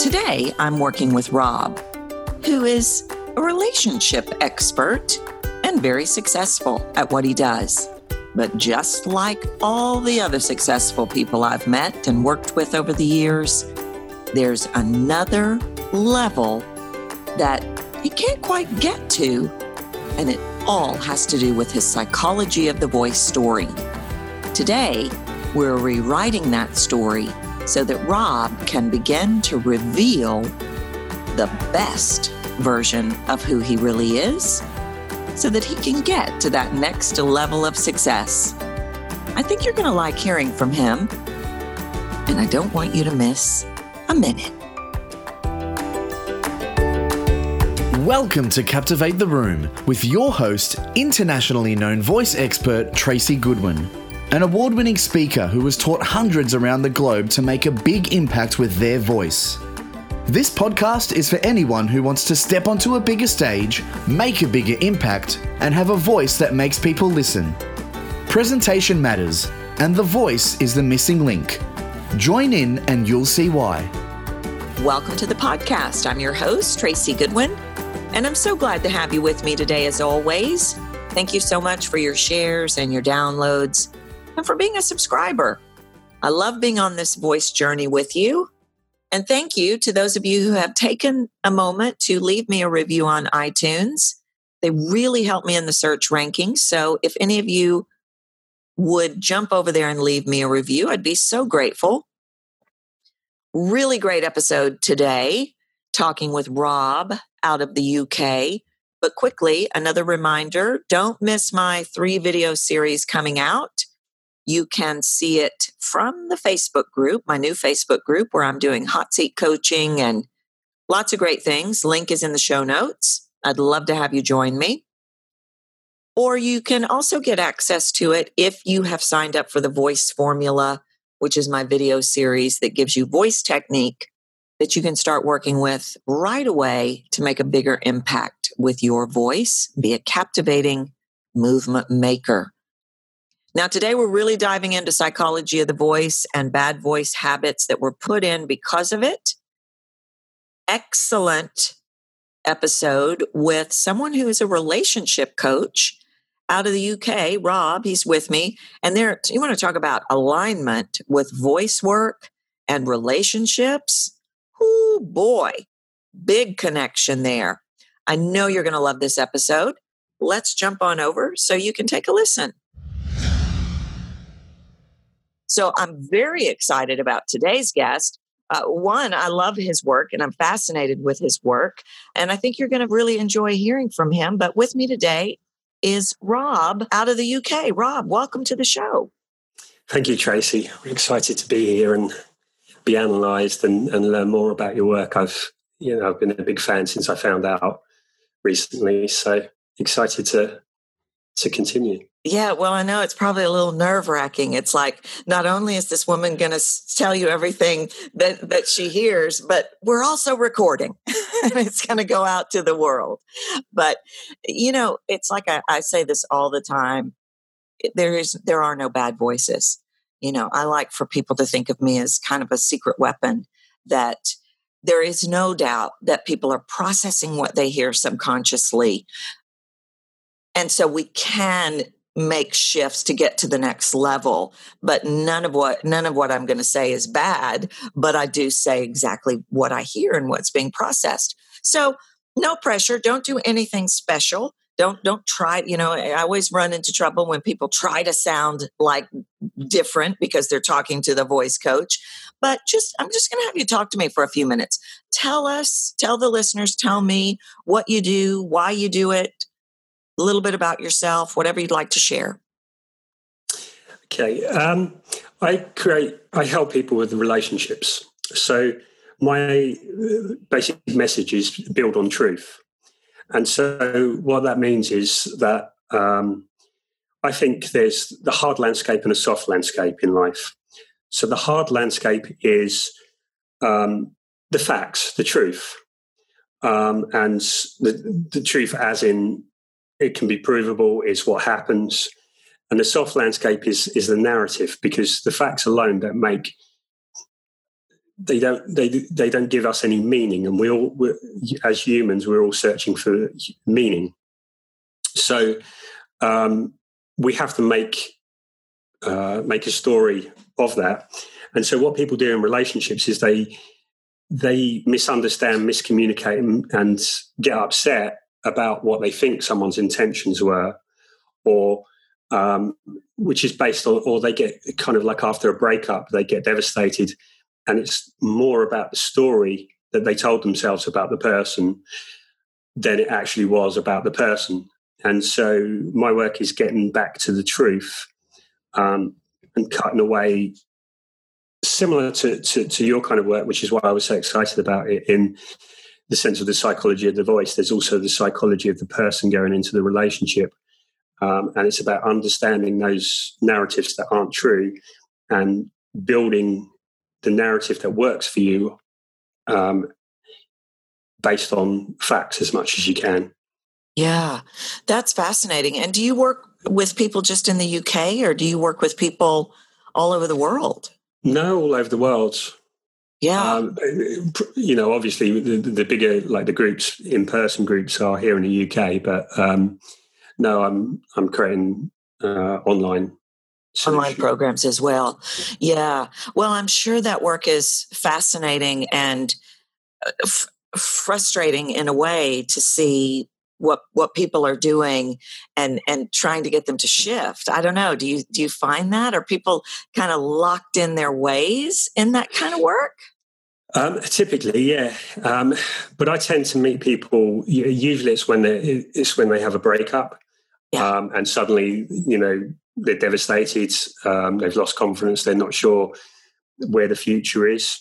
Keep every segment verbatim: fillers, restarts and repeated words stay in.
Today, I'm working with Rob, who is a relationship expert and very successful at what he does. But just like all the other successful people I've met and worked with over the years, there's another level that he can't quite get to, and it all has to do with his psychology of the voice story. Today, we're rewriting that story so that Rob can begin to reveal the best version of who he really is so that he can get to that next level of success. I think you're going to like hearing from him, and I don't want you to miss a minute. Welcome to Captivate the Room with your host, internationally known voice expert Tracy Goodwin, an award-winning speaker who has taught hundreds around the globe to make a big impact with their voice. This podcast is for anyone who wants to step onto a bigger stage, make a bigger impact, and have a voice that makes people listen. Presentation matters, and the voice is the missing link. Join in and you'll see why. Welcome to the podcast. I'm your host, Tracy Goodwin, and I'm so glad to have you with me today as always. Thank you so much for your shares and your downloads and for being a subscriber. I love being on this voice journey with you. And thank you to those of you who have taken a moment to leave me a review on iTunes. They really help me in the search rankings. So if any of you would jump over there and leave me a review, I'd be so grateful. Really great episode today, talking with Rob out of the U K. But quickly, another reminder, don't miss my three video series coming out. You can see it from the Facebook group, my new Facebook group, where I'm doing hot seat coaching and lots of great things. Link is in the show notes. I'd love to have you join me. Or you can also get access to it if you have signed up for the Voice Formula, which is my video series that gives you voice technique that you can start working with right away to make a bigger impact with your voice, be a captivating movement maker. Now, today we're really diving into psychology of the voice and bad voice habits that were put in because of it. Excellent episode with someone who is a relationship coach out of the U K, Rob. He's with me. And there, you want to talk about alignment with voice work and relationships? Oh boy, big connection there. I know you're going to love this episode. Let's jump on over so you can take a listen. So I'm very excited about today's guest. Uh, one, I love his work and I'm fascinated with his work. And I think you're going to really enjoy hearing from him. But with me today is Rob out of the U K. Rob, welcome to the show. Thank you, Tracy. I'm excited to be here and be analysed and, and learn more about your work. I've, you know, I've been a big fan since I found out recently. So excited to to continue. Yeah, well, I know it's probably a little nerve-wracking. It's like, not only is this woman going to tell you everything that, that she hears, but we're also recording and it's going to go out to the world. But, you know, it's like I, I say this all the time. There is, there are no bad voices. You know, I like for people to think of me as kind of a secret weapon, that there is no doubt that people are processing what they hear subconsciously. And so we can make shifts to get to the next level, but none of what none of what I'm going to say is bad, but I do say exactly what I hear and what's being processed. So no pressure, don't do anything special. Don't don't try, you know, I always run into trouble when people try to sound like different because they're talking to the voice coach. But just I'm just going to have you talk to me for a few minutes. Tell us, tell the listeners, tell me what you do, why you do it, a little bit about yourself, whatever you'd like to share. Okay. Um, I create, I help people with relationships. So my basic message is build on truth. And so what that means is that um, I think there's the hard landscape and a soft landscape in life. So the hard landscape is um, the facts, the truth, um, and the, the truth as in it can be provable, is what happens. And the soft landscape is is the narrative, because the facts alone don't make they don't they they don't give us any meaning, and we all we're, as humans we're all searching for meaning. So um, we have to make uh, make a story of that. And so what people do in relationships is they they misunderstand, miscommunicate, and, and get upset about what they think someone's intentions were, or um, which is based on, or they get kind of like after a breakup, they get devastated, and it's more about the story that they told themselves about the person than it actually was about the person. And so my work is getting back to the truth um, and cutting away, similar to, to, to your kind of work, which is why I was so excited about it in the sense of the psychology of the voice. There's also the psychology of the person going into the relationship. Um, and it's about understanding those narratives that aren't true and building the narrative that works for you um, based on facts as much as you can. Yeah, that's fascinating. And do you work with people just in the U K, or do you work with people all over the world? No, all over the world. Yeah. Um, you know, obviously the, the bigger, like the groups, in-person groups are here in the U K, but um, no, I'm I'm creating uh, online solutions. Online programs as well. Yeah. Well, I'm sure that work is fascinating and f- frustrating in a way to see what what people are doing and and trying to get them to shift. I don't know. Do you do you find that? Are people kind of locked in their ways in that kind of work? Um, typically, yeah. Um, but I tend to meet people. Usually, it's when they it's when they have a breakup, yeah. um, and suddenly, you know, they're devastated. Um, they've lost confidence. They're not sure where the future is.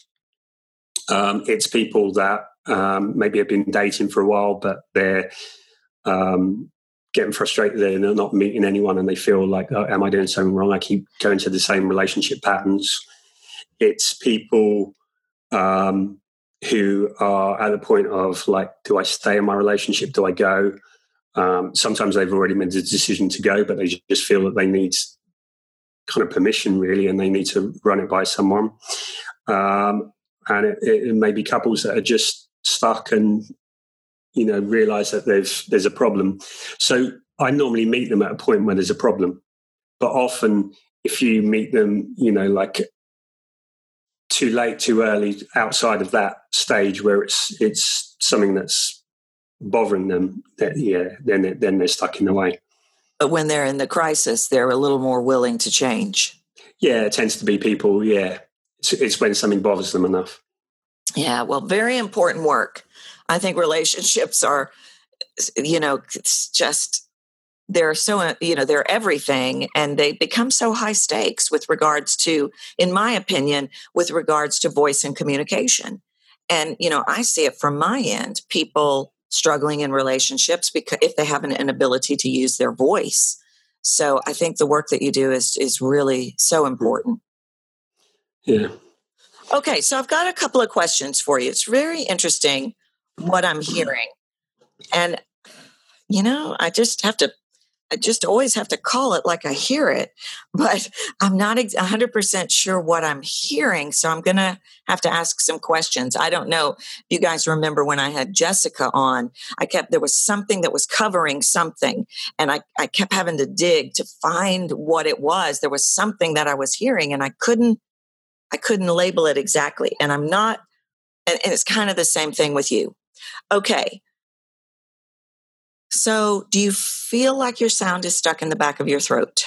Um, it's people that um, maybe have been dating for a while, but they're um, getting frustrated. They're not meeting anyone, and they feel like, oh, "Am I doing something wrong? I keep going to the same relationship patterns." It's people um, who are at the point of like, do I stay in my relationship? Do I go? Um, sometimes they've already made the decision to go, but they just feel that they need kind of permission, really, and they need to run it by someone. Um, and it, it may be couples that are just stuck and, you know, realize that there's there's a problem. So I normally meet them at a point where there's a problem. But often if you meet them, you know, like too late, too early, outside of that stage where it's it's something that's bothering them, that yeah, then they, then they're stuck in the way. But when they're in the crisis, they're a little more willing to change. Yeah, it tends to be people. Yeah, it's, it's when something bothers them enough. Yeah, well, very important work. I think relationships are, you know, it's just, they're so, you know, they're everything, and they become so high stakes with regards to, in my opinion, with regards to voice and communication. And, you know, I see it from my end, people struggling in relationships because if they have an inability to use their voice. So I think the work that you do is is really so important. Yeah. Okay, so I've got a couple of questions for you. It's very interesting what I'm hearing. And, you know, I just have to, I just always have to call it like I hear it, but I'm not one hundred percent sure what I'm hearing. So I'm going to have to ask some questions. I don't know if you guys remember when I had Jessica on, I kept, there was something that was covering something, and I, I kept having to dig to find what it was. There was something that I was hearing, and I couldn't, I couldn't label it exactly. And I'm not, and, and it's kind of the same thing with you. Okay. So do you feel like your sound is stuck in the back of your throat?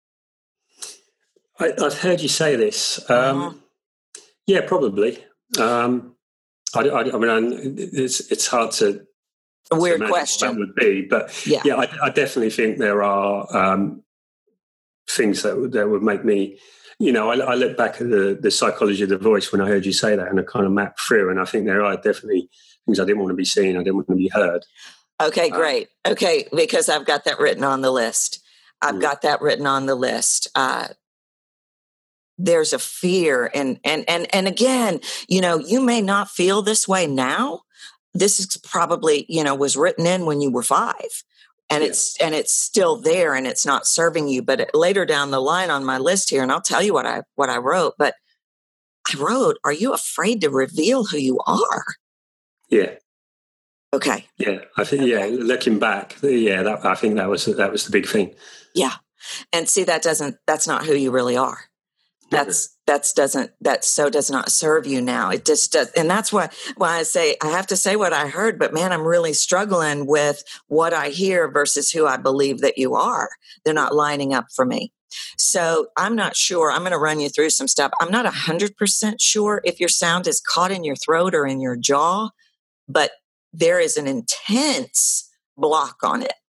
I, I've heard you say this. Um, uh-huh. Yeah, probably. Um, I, I, I mean, it's it's hard to. A weird to question. What that would be, but yeah, yeah I, I definitely think there are um, things that that would make me. You know, I, I look back at the, the psychology of the voice when I heard you say that, and I kind of mapped through, and I think there are definitely things I didn't want to be seen, I didn't want to be heard. Okay, great. Um, okay, because I've got that written on the list. I've mm. got that written on the list. Uh, there's a fear, and and and and again, you know, you may not feel this way now. This is probably, you know, was written in when you were five. And yeah. it's and it's still there, and it's not serving you. But later down the line on my list here, and I'll tell you what I what I wrote. But I wrote, "Are you afraid to reveal who you are?" Yeah. Okay. Yeah. I think, okay. yeah, looking back, yeah, that, I think that was, that was the big thing. Yeah. And see, that doesn't, that's not who you really are. That's, that's doesn't, that so does not serve you now. It just does. And that's why, why I say, I have to say what I heard, but man, I'm really struggling with what I hear versus who I believe that you are. They're not lining up for me. So I'm not sure. I'm going to run you through some stuff. I'm not a hundred percent sure if your sound is caught in your throat or in your jaw, but there is an intense block on it.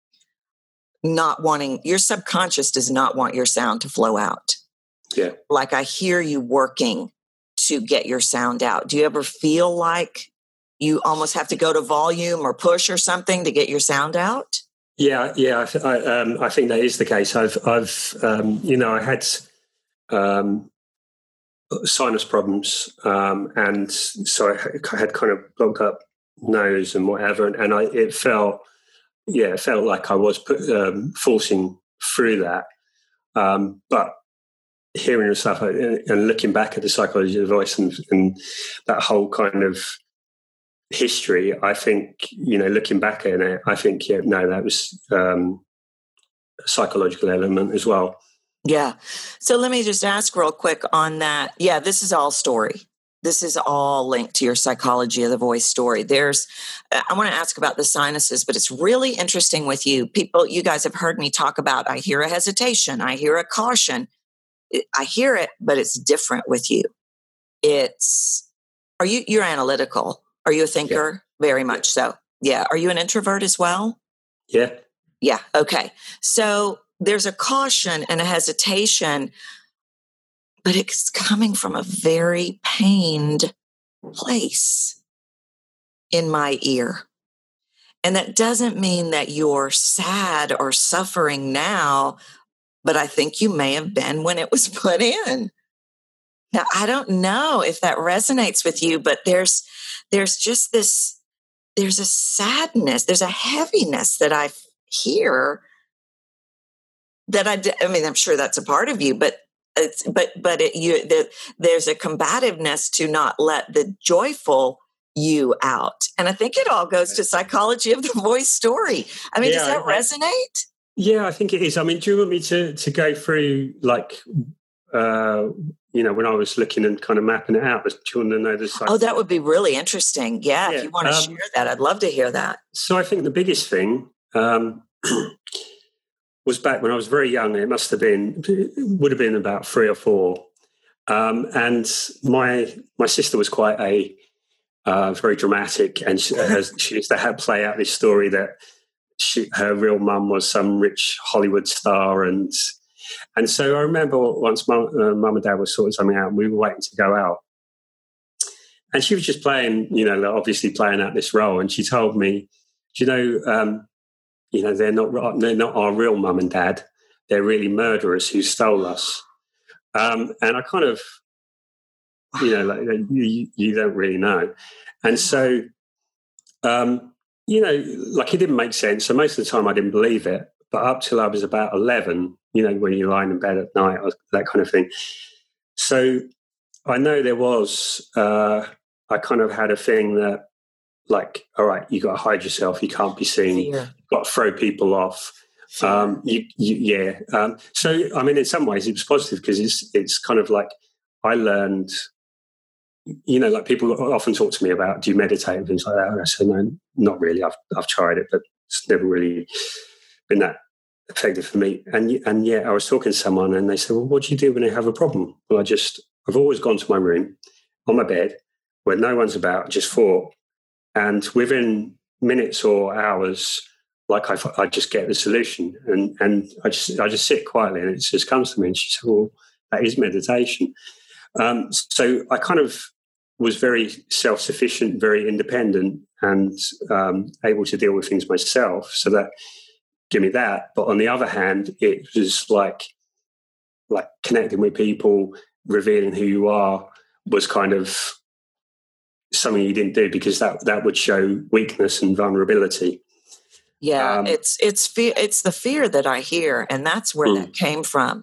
Not wanting, your subconscious does not want your sound to flow out. Yeah. Like I hear you working to get your sound out. Do you ever feel like you almost have to go to volume or push or something to get your sound out? Yeah, yeah, I, th- I, um, I think that is the case. I've, I've, um, you know, I had um, sinus problems, um, and so I had kind of blocked up nose and whatever, and, and I, it felt, yeah, it felt like I was put, um, forcing through that. Um, but hearing the stuff and looking back at the psychology of the voice and, and that whole kind of history, I think, you know, looking back at it, I think, yeah, no, that was um, a psychological element as well. Yeah. So let me just ask real quick on that. Yeah, this is all story. This is all linked to your psychology of the voice story. There's, I want to ask about the sinuses, but it's really interesting with you. People, you guys have heard me talk about, I hear a hesitation, I hear a caution. I hear it, but it's different with you. It's, are you, you're analytical. Are you a thinker? Yeah. Very much so. Yeah. Are you an introvert as well? Yeah. Yeah. Okay. So there's a caution and a hesitation, but it's coming from a very pained place in my ear. And that doesn't mean that you're sad or suffering now, but I think you may have been when it was put in. Now, I don't know if that resonates with you, but there's, there's just this, there's a sadness, there's a heaviness that I hear that I, I mean, I'm sure that's a part of you, but it's, but, but it, you, the, there's a combativeness to not let the joyful you out. And I think it all goes to psychology of the voice story. I mean, yeah, does that I, resonate? Yeah, I think it is. I mean, do you want me to, to go through like, uh, you know, when I was looking and kind of mapping it out, do you want to know this? Oh, that would be really interesting. Yeah, yeah. If you want to um, share that, I'd love to hear that. So I think the biggest thing um, was back when I was very young. It must have been, it would have been about three or four. Um, and my my sister was quite a uh, very dramatic, and she, has, she used to have play out this story that she, her real mum was some rich Hollywood star, and and so I remember once mum, uh, mum and dad were sorting something out, and we were waiting to go out, and she was just playing, you know, obviously playing out this role, and she told me, do you know, um, you know, they're not they're not our real mum and dad, they're really murderers who stole us. Um, and I kind of, you know, like you, you don't really know. And so, um, you know, like it didn't make sense. So most of the time I didn't believe it. But up till I was about eleven, you know, when you're lying in bed at night, that kind of thing. So I know there was, uh, I kind of had a thing that, like, all right, you got to hide yourself. You can't be seen. Yeah. You've got to throw people off. Um, you, you, yeah. Um, so, I mean, in some ways it was positive because it's, it's kind of like I learned, you know, like people often talk to me about, do you meditate and things like that? And I say, no, not really. I've, I've tried it, but it's never really been that effective for me. And, and yeah, I was talking to someone and they said, well, what do you do when you have a problem? Well, I just, I've always gone to my room on my bed where no one's about, just thought. And within minutes or hours, like I, I just get the solution, and and I just I just sit quietly, and it just comes to me. And she said, "Well, that is meditation." Um, so I kind of was very self-sufficient, very independent, and um, able to deal with things myself. So that gave me that. But on the other hand, it was like like connecting with people, revealing who you are, was kind of something you didn't do because that that would show weakness and vulnerability. Yeah, um, it's it's fear. It's the fear that I hear, and that's where mm. that came from.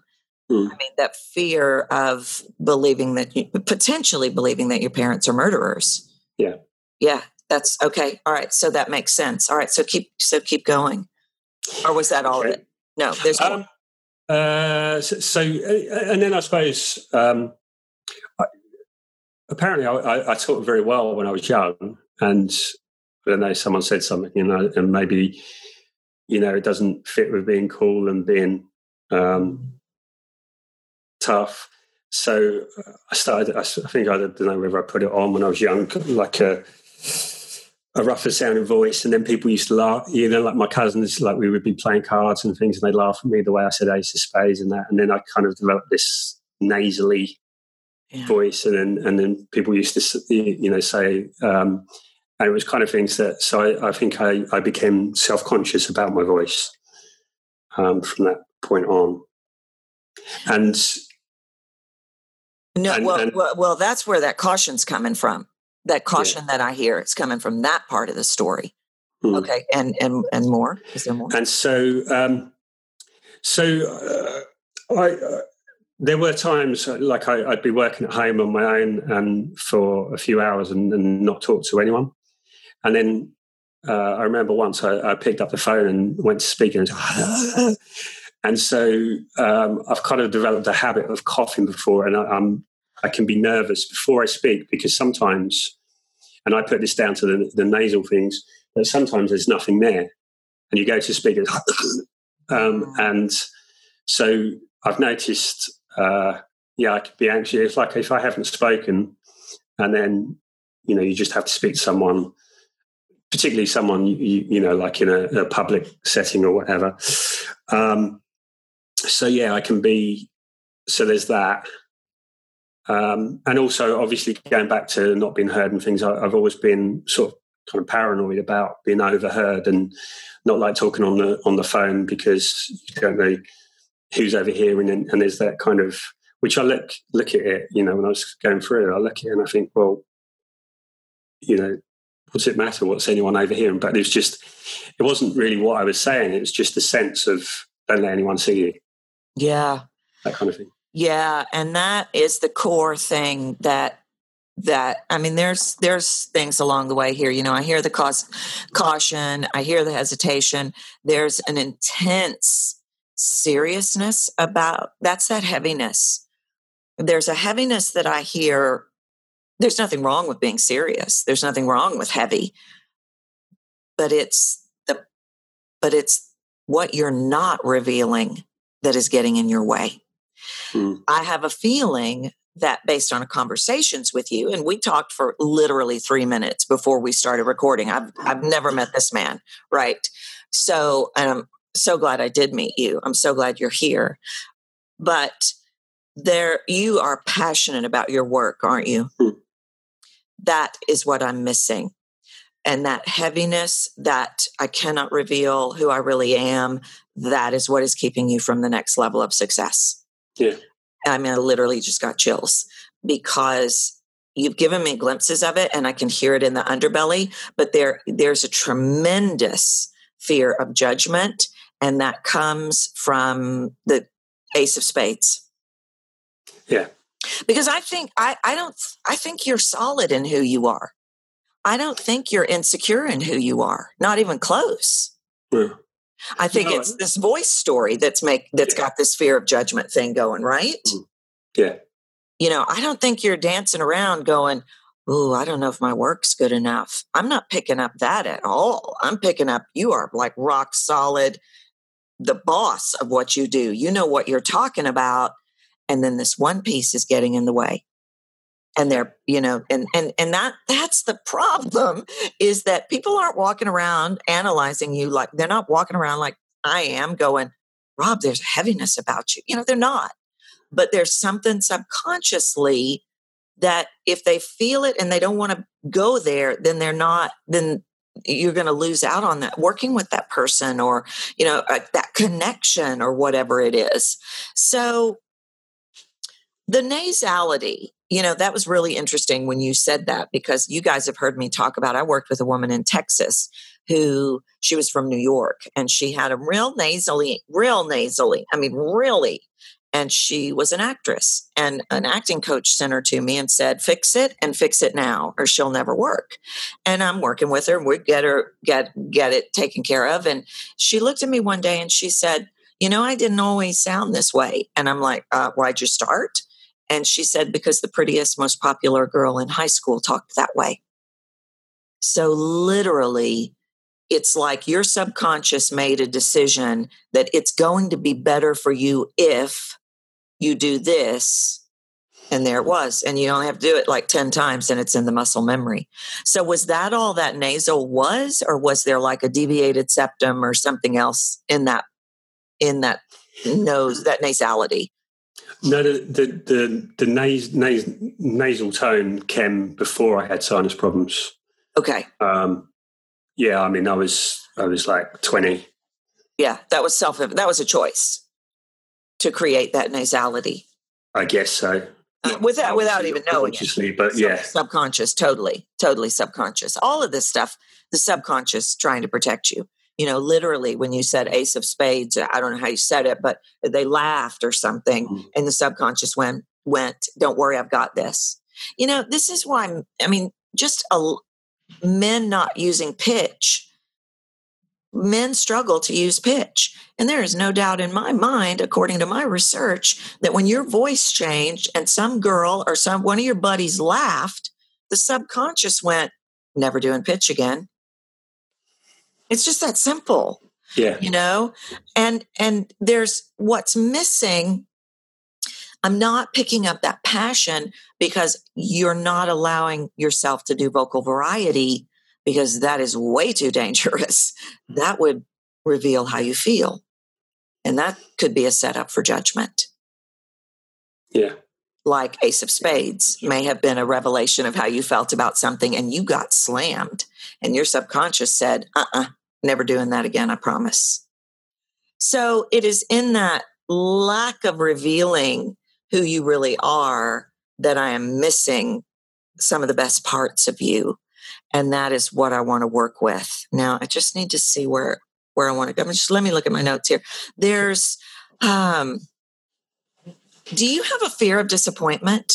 Mm. I mean, that fear of believing that you, potentially believing that your parents are murderers. Yeah. Yeah. That's okay. All right. So that makes sense. All right. So keep, so keep going. Or was that all Okay. of it? No, there's more. Um, uh, so, so, uh, and then I suppose, um, I, apparently I, I, I taught very well when I was young, and I don't know, someone said something, you know, and maybe, you know, it doesn't fit with being cool and being, um, tough. So I started, I think, I don't know whether I put it on when I was young, like a, a rougher sounding voice. And then people used to laugh, you know, like my cousins, like we would be playing cards and things, and they'd laugh at me the way I said ace of spades and that. And then I kind of developed this nasally yeah. voice. And then, and then people used to, you know, say, um, and it was kind of things that, so I, I think I, I became self-conscious about my voice um, from that point on. And no, and, well, and, well, well, that's where that caution's coming from. That caution yeah. that I hear, it's coming from that part of the story. Hmm. Okay, and and and more. Is there more? And so, um, so uh, I uh, there were times like I, I'd be working at home on my own and for a few hours and, and not talk to anyone. And then uh, I remember once I, I picked up the phone and went to speak and. And so um, I've kind of developed a habit of coughing before, and I, I'm I can be nervous before I speak because sometimes, and I put this down to the, the nasal things, that sometimes there's nothing there, and you go to speak, um, and so I've noticed, uh, yeah, I could be anxious. It's like if I haven't spoken, and then you know you just have to speak to someone, particularly someone you, you know like in a, a public setting or whatever. Um, So, yeah, I can be, so there's that. Um, and also, obviously, going back to not being heard and things, I, I've always been sort of kind of paranoid about being overheard and not like talking on the on the phone because you don't know who's overhearing. And, and there's that kind of, which I look, look at it, you know, when I was going through it, I look at it and I think, well, you know, what's it matter? What's anyone overhearing? But it was just, it wasn't really what I was saying. It was just a sense of don't let anyone see you. Yeah. That kind of thing. Yeah. And that is the core thing that, that, I mean, there's, there's things along the way here. You know, I hear the cause, caution, I hear the hesitation. There's an intense seriousness about, that's that heaviness. There's a heaviness that I hear. There's nothing wrong with being serious. There's nothing wrong with heavy, but it's the, but it's what you're not revealing that is getting in your way. Mm. I have a feeling that based on conversations with you, and we talked for literally three minutes before we started recording. I've I've never met this man, right? So I'm so glad I did meet you. I'm so glad you're here. But there, you are passionate about your work, aren't you? Mm. That is what I'm missing. And that heaviness that I cannot reveal who I really am, that is what is keeping you from the next level of success. Yeah. I mean, I literally just got chills because you've given me glimpses of it and I can hear it in the underbelly, but there, there's a tremendous fear of judgment, and that comes from the Ace of Spades. Yeah. Because I think, I, I don't, I think you're solid in who you are. I don't think you're insecure in who you are, not even close. Yeah. I think no, it's this voice story that's make that's yeah. got this fear of judgment thing going, right? Yeah. You know, I don't think you're dancing around going, "Ooh, I don't know if my work's good enough." I'm not picking up that at all. I'm picking up you are like rock solid, the boss of what you do. You know what you're talking about, and then this one piece is getting in the way. And they're, you know, and, and, and that, that's the problem, is that people aren't walking around analyzing you like, they're not walking around like I am going, Rob, there's heaviness about you. You know, they're not, but there's something subconsciously that if they feel it and they don't want to go there, then they're not, then you're going to lose out on that working with that person or, you know, uh, that connection or whatever it is. So the nasality, you know, that was really interesting when you said that, because you guys have heard me talk about, I worked with a woman in Texas who, she was from New York, and she had a real nasally, real nasally, I mean, really. and she was an actress, and an acting coach sent her to me and said, fix it and fix it now or she'll never work. And I'm working with her and we get her, get, get it taken care of. And she looked at me one day and she said, you know, I didn't always sound this way. And I'm like, uh, why'd you start? And she said, because the prettiest, most popular girl in high school talked that way. So literally, it's like your subconscious made a decision that it's going to be better for you if you do this. And there it was. And you only have to do it like ten times and it's in the muscle memory. So was that all that nasal was, or was there like a deviated septum or something else in that, in that nose, that nasality? No, the the the, the nas, nas, nasal tone came before I had sinus problems. Okay. Um, yeah, I mean, I was I was like twenty. Yeah, that was self. That was a choice to create that nasality. I guess so. Uh, without without even knowing consciously, it. But Sub- yeah, subconscious, totally, totally subconscious. All of this stuff, the subconscious trying to protect you. You know, literally, when you said Ace of Spades, I don't know how you said it, but they laughed or something, mm. and the subconscious went went. Don't worry, I've got this. You know, this is why. I mean, just a. Men not using pitch, men struggle to use pitch. And there is no doubt in my mind, according to my research, that when your voice changed and some girl or some one of your buddies laughed, the subconscious went, never doing pitch again. It's just that simple. Yeah. You know? And and there's what's missing. I'm not picking up that passion because you're not allowing yourself to do vocal variety, because that is way too dangerous. That would reveal how you feel. And that could be a setup for judgment. Yeah. Like Ace of Spades may have been a revelation of how you felt about something and you got slammed. And your subconscious said, uh-uh, never doing that again, I promise. So it is in that lack of revealing who you really are that I am missing some of the best parts of you. And that is what I want to work with. Now, I just need to see where, where I want to go. Just let me look at my notes here. There's, um, do you have a fear of disappointment?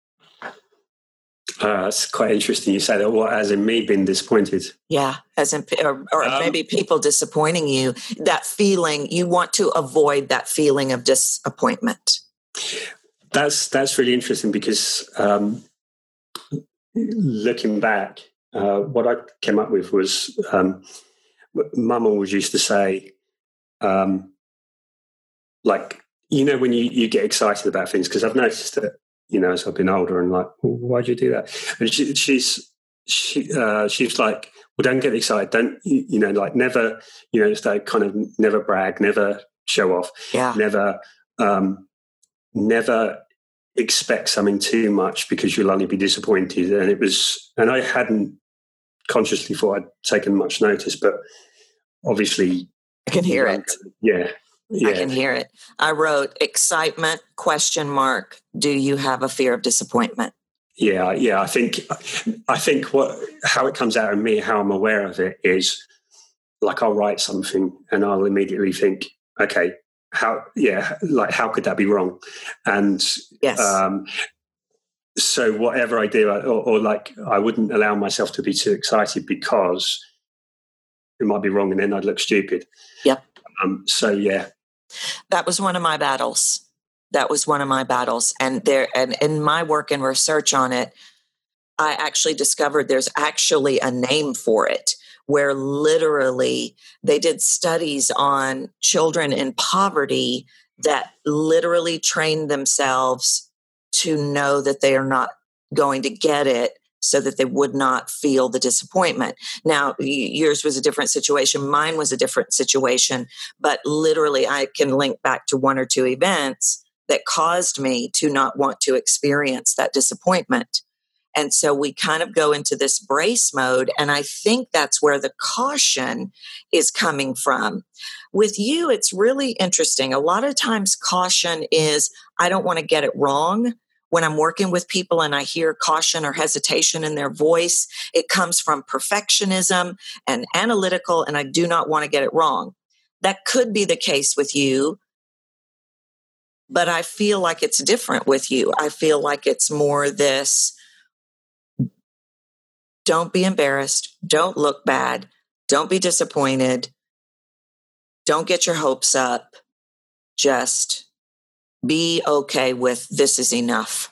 Uh, it's quite interesting you say that. What, as in me being disappointed? Yeah, as in, or, or um, maybe people disappointing you. That feeling, you want to avoid that feeling of disappointment. That's that's really interesting because um, looking back, uh, what I came up with was um, Mum always used to say, um, like, you know, when you, you get excited about things, because I've noticed that, you know, as I've been older and like, well, why'd you do that? And she, she's she uh, she's like, well, don't get excited, don't you, you know, like never, you know, it's that kind of never brag, never show off, yeah, never. Um, never expect something too much because you'll only be disappointed. And it was, and I hadn't consciously thought I'd taken much notice, but obviously I can hear it. Yeah. Yeah. I can hear it. I wrote excitement, question mark. Do you have a fear of disappointment? Yeah. Yeah. I think, I think what, how it comes out of me, how I'm aware of it is like, I'll write something and I'll immediately think, okay, how, yeah, like how could that be wrong? And yes. um, so whatever I do, or, or like I wouldn't allow myself to be too excited because it might be wrong and then I'd look stupid. Yep. Um, so yeah. That was one of my battles. That was one of my battles. And there, and in my work and research on it, I actually discovered there's actually a name for it, where literally they did studies on children in poverty that literally trained themselves to know that they are not going to get it so that they would not feel the disappointment. Now, yours was a different situation. Mine was a different situation, but literally I can link back to one or two events that caused me to not want to experience that disappointment. And so we kind of go into this brace mode. And I think that's where the caution is coming from. With you, it's really interesting. A lot of times caution is, I don't want to get it wrong. When I'm working with people and I hear caution or hesitation in their voice, it comes from perfectionism and analytical, and I do not want to get it wrong. That could be the case with you. But I feel like it's different with you. I feel like it's more this, don't be embarrassed. Don't look bad. Don't be disappointed. Don't get your hopes up. Just be okay with this is enough.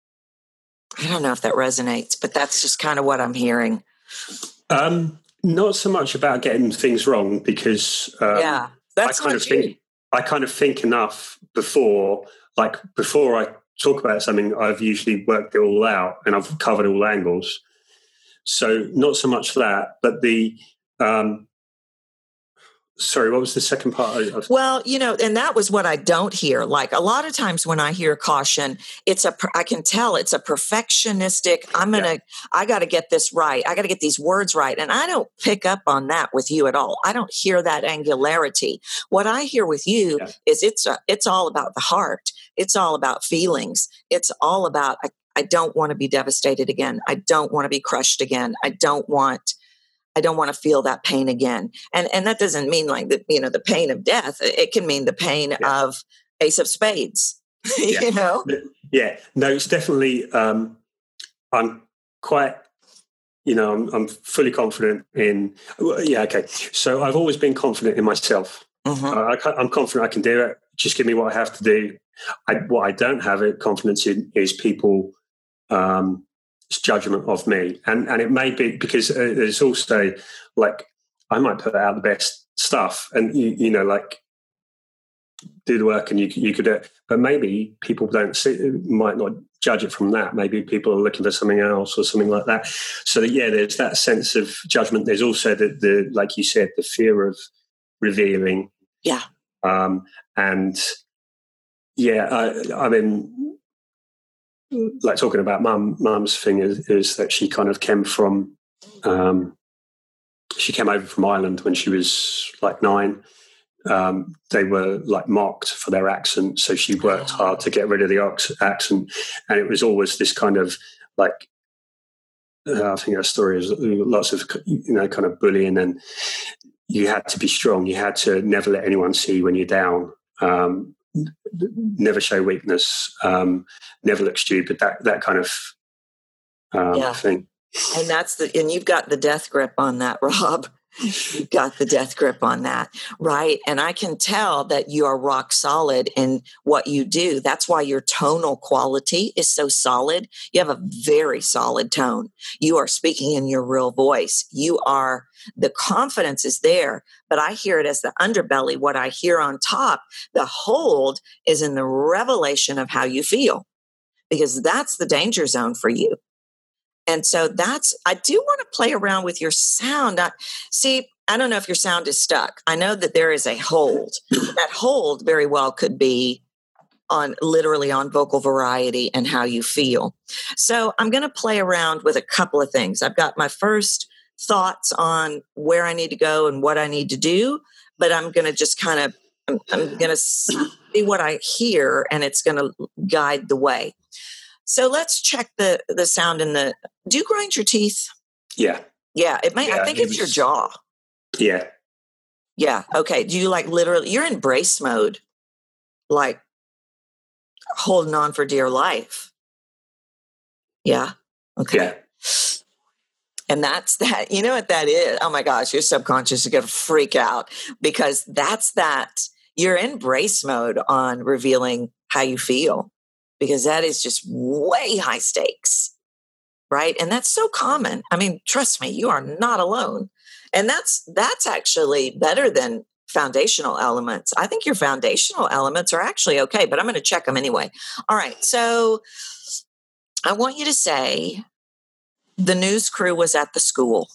I don't know if that resonates, but that's just kind of what I'm hearing. Um, not so much about getting things wrong, because um, yeah, that's I kind not of you. think I kind of think enough before, like before I talk about something, I've usually worked it all out and I've covered all angles. So not so much that, but the um, sorry, what was the second part? Of- well, you know, and that was what I don't hear. Like a lot of times when I hear caution, it's a, I can tell it's a perfectionistic, I'm going to, yeah. I got to get this right. I got to get these words right. And I don't pick up on that with you at all. I don't hear that angularity. What I hear with you yeah. is it's, a, it's all about the heart. It's all about feelings. It's all about, I, I don't want to be devastated again. I don't want to be crushed again. I don't want I don't want to feel that pain again. And and that doesn't mean like the, you know, the pain of death. It can mean the pain yeah. of Ace of Spades, you yeah. know? Yeah, no, it's definitely, um, I'm quite, you know, I'm, I'm fully confident in, yeah, okay. So I've always been confident in myself. Mm-hmm. Uh, I, I'm confident I can do it. Just give me what I have to do. I, what I don't have it, confidence in is people, um, judgment of me, and and it may be because there's also like I might put out the best stuff, and you, you know like do the work, and you you could do it, but maybe people don't see, might not judge it from that. Maybe people are looking for something else or something like that. So that, yeah, there's that sense of judgment. There's also the, the like you said, the fear of revealing. Yeah. Um, and yeah, I, I mean. Like talking about mum, mum's thing is, is that she kind of came from, um, she came over from Ireland when she was like nine. Um, they were like mocked for their accent, so she worked hard to get rid of the accent, and it was always this kind of like, uh, I think her story is lots of, you know, kind of bullying, and you had to be strong. You had to never let anyone see when you're down. Um, never show weakness, um, never look stupid, that that kind of um, yeah. thing. And that's the, and you've got the death grip on that, Rob. You've got the death grip on that, right? And I can tell that you are rock solid in what you do. That's why your tonal quality is so solid. You have a very solid tone. You are speaking in your real voice. You are, the confidence is there, but I hear it as the underbelly. What I hear on top, the hold is in the revelation of how you feel, because that's the danger zone for you. And so that's, I do want to play around with your sound. I, see, I don't know if your sound is stuck. I know that there is a hold. That hold very well could be on literally on Vocal Variety and how you feel. So I'm going to play around with a couple of things. I've got my first thoughts on where I need to go and what I need to do, but I'm going to just kind of, I'm, I'm going to see what I hear, and it's going to guide the way. So let's check the, the sound in the, do you grind your teeth? Yeah. Yeah. It may, yeah, I think it it's was, your jaw. Yeah. Yeah. Okay. Do you like literally, you're in brace mode, like holding on for dear life. Yeah. Okay. Yeah. And that's that, you know what that is? Oh my gosh, your subconscious is going to freak out, because that's that you're in brace mode on revealing how you feel, because that is just way high stakes, right? And that's so common. I mean, trust me, you are not alone. And that's that's actually better than foundational elements. I think your foundational elements are actually okay, but I'm going to check them anyway. All right. So I want you to say the news crew was at the school.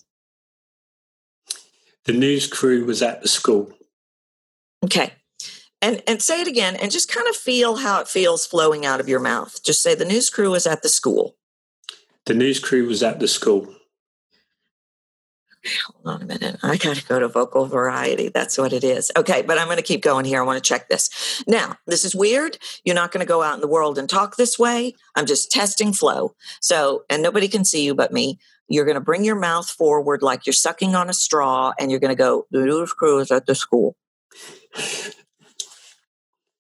The news crew was at the school. Okay. And and say it again, and just kind of feel how it feels flowing out of your mouth. Just say the news crew was at the school. The news crew was at the school. Okay, hold on a minute. I got to go to Vocal Variety. That's what it is. Okay, but I'm going to keep going here. I want to check this. Now, this is weird. You're not going to go out in the world and talk this way. I'm just testing flow. So, and nobody can see you but me. You're going to bring your mouth forward like you're sucking on a straw, and you're going to go, the news crew is at the school.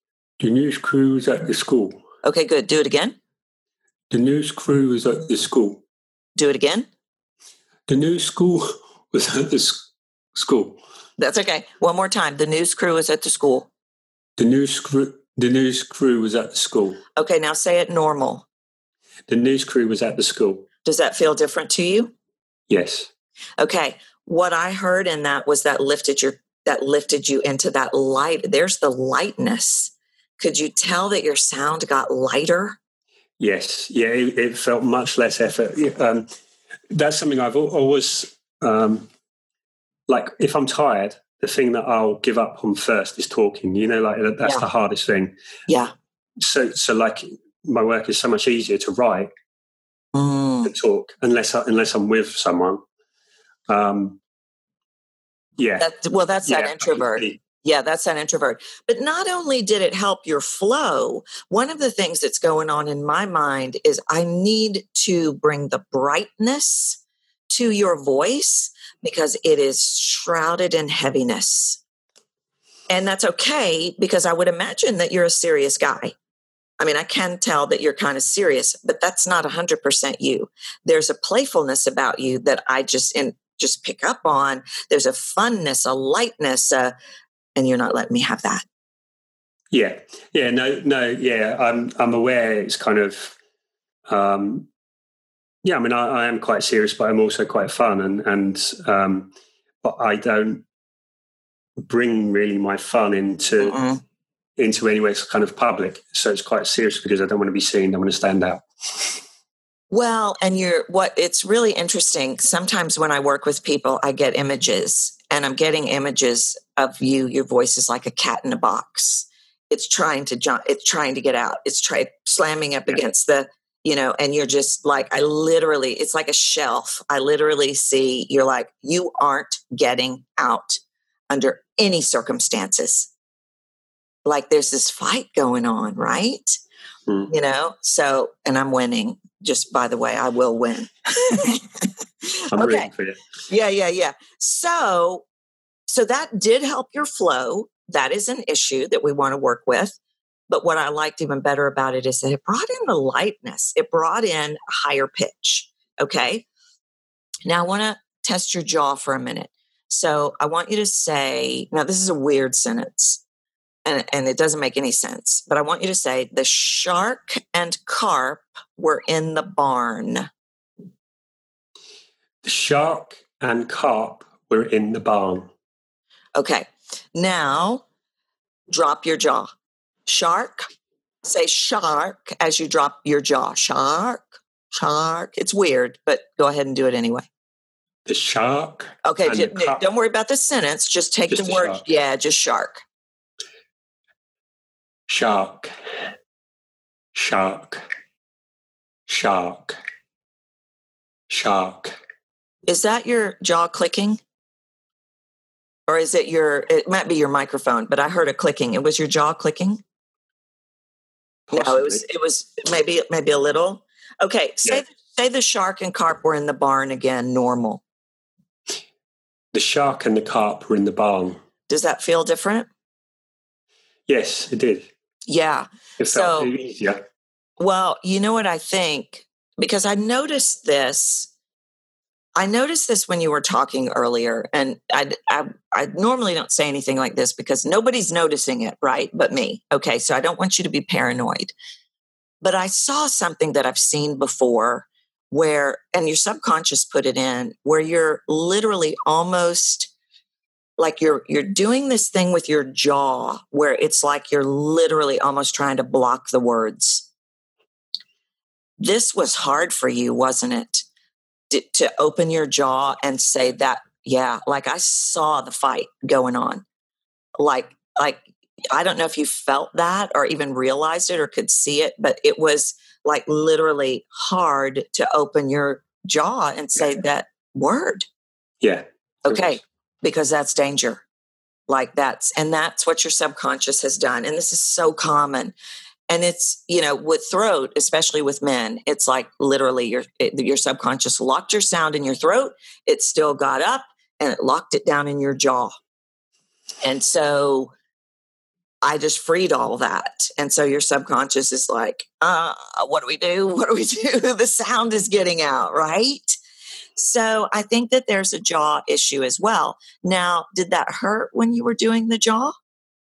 The news crew was at the school. Okay, good. Do it again. The news crew was at the school. Do it again. The news school was at the s- school. That's okay. One more time. The news crew is at the school. The news crew. The news crew was at the school. Okay, now say it normal. The news crew was at the school. Does that feel different to you? Yes. Okay. What I heard in that was that lifted your that lifted you into that light. There's the lightness. Could you tell that your sound got lighter? Yes. Yeah, it, it felt much less effort. Um, that's something I've al- always, um, like, if I'm tired, the thing that I'll give up on first is talking. You know, like, that's Yeah. the hardest thing. Yeah. So, so like, my work is so much easier to write Mm. than talk, unless I, unless I'm with someone. Um, yeah. That, well, that's yeah, that introvert. Yeah, that's that introvert. But not only did it help your flow, one of the things that's going on in my mind is I need to bring the brightness to your voice because it is shrouded in heaviness. And that's okay because I would imagine that you're a serious guy. I mean, I can tell that you're kind of serious, but that's not one hundred percent you. There's a playfulness about you that I just in, just pick up on. There's a funness, a lightness, uh, and you're not letting me have that. Yeah, yeah, no, no, yeah. I'm, I'm aware. It's kind of, um, yeah. I mean, I, I am quite serious, but I'm also quite fun, and and um, but I don't bring really my fun into Mm-mm. into any way kind of public. So it's quite serious because I don't want to be seen. I want to stand out. Well, and you're what it's really interesting. Sometimes when I work with people, I get images, and I'm getting images of you. Your voice is like a cat in a box. It's trying to jump. It's trying to get out. It's trying slamming up Yeah. against the, you know, and you're just like, I literally, it's like a shelf. I literally see you're like, you aren't getting out under any circumstances. Like there's this fight going on, right? Mm. You know, so, and I'm winning. Just by the way, I will win. I'm Okay. rooting for you. Yeah, yeah, yeah. So, so that did help your flow. That is an issue that we want to work with. But what I liked even better about it is that it brought in the lightness. It brought in a higher pitch. Okay. Now I want to test your jaw for a minute. So I want you to say, now this is a weird sentence. And, and it doesn't make any sense, but I want you to say the shark and carp were in the barn. The shark and carp were in the barn. Okay. Now drop your jaw. Shark. Say shark as you drop your jaw. Shark, shark. It's weird, but go ahead and do it anyway. The shark. Okay. and j- the carp. Don't worry about the sentence. Just take Just the the word. shark. Yeah, just shark. Shark. Shark. Shark. Shark. Is that your jaw clicking? Or is it your, it might be your microphone, but I heard a clicking. It was your jaw clicking? Possibly. No, it was, it was maybe, maybe a little. Okay. Say, Yeah. say the shark and carp were in the barn again, normal. The shark and the carp were in the barn. Does that feel different? Yes, it did. Yeah. It felt So- easier. Well, you know what I think? Because I noticed this. I noticed this when you were talking earlier, and I, I, I normally don't say anything like this because nobody's noticing it, right? But me. Okay, so I don't want you to be paranoid. But I saw something that I've seen before where, and your subconscious put it in, where you're literally almost like you're you're doing this thing with your jaw where it's like you're literally almost trying to block the words. This was hard for you, wasn't it? To, to open your jaw and say that, yeah, like I saw the fight going on. Like, like, I don't know if you felt that or even realized it or could see it, but it was like literally hard to open your jaw and say that word. Yeah. Okay. Because that's danger. Like that's, and that's what your subconscious has done. And this is so common. And it's, you know, with throat, especially with men, it's like literally your, it, your subconscious locked your sound in your throat. It still got up and it locked it down in your jaw. And so I just freed all that. And so your subconscious is like, uh, what do we do? What do we do? The sound is getting out, right? So I think that there's a jaw issue as well. Now, did that hurt when you were doing the jaw?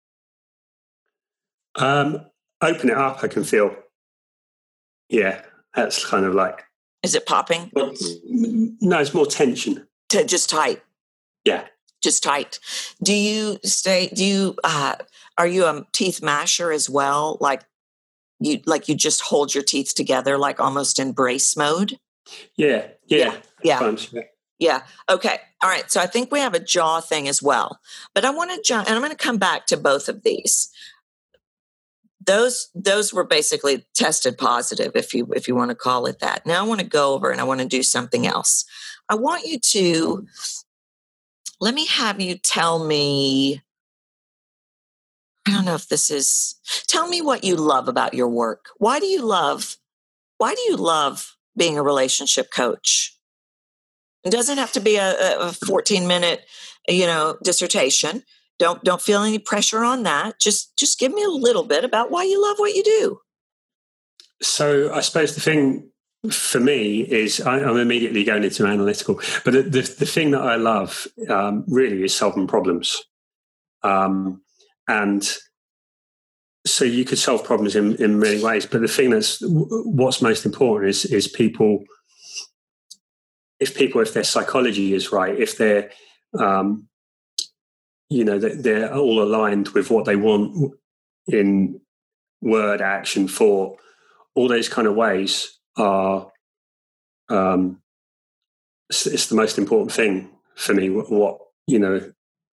Um, open it up, I can feel. Yeah, that's kind of like. Is it popping? Well, no, it's more tension. To just tight. Yeah. Just tight. Do you stay, do you, uh, are you a teeth masher as well? Like you, like you just hold your teeth together, like almost in brace mode? Yeah. Yeah. Yeah. Times, yeah. Yeah. Okay. All right. So I think we have a jaw thing as well, but I want to jump, and I'm going to come back to both of these. Those, those were basically tested positive, if you, if you want to call it that. Now I want to go over and I want to do something else. I want you to, let me have you tell me, I don't know if this is, tell me what you love about your work. Why do you love, why do you love being a relationship coach? It doesn't have to be a, a fourteen minute, you know, dissertation. Don't, don't feel any pressure on that. Just, just give me a little bit about why you love what you do. So I suppose the thing for me is I, I'm immediately going into analytical, but the, the, the thing that I love um, really is solving problems. Um, and so you could solve problems in, in many ways, but the thing that's what's most important is, is people, if people, if their psychology is right, if they're, um, you know, they're all aligned with what they want in word, action, thought, all those kind of ways are, um, it's, it's the most important thing for me. What, what, you know,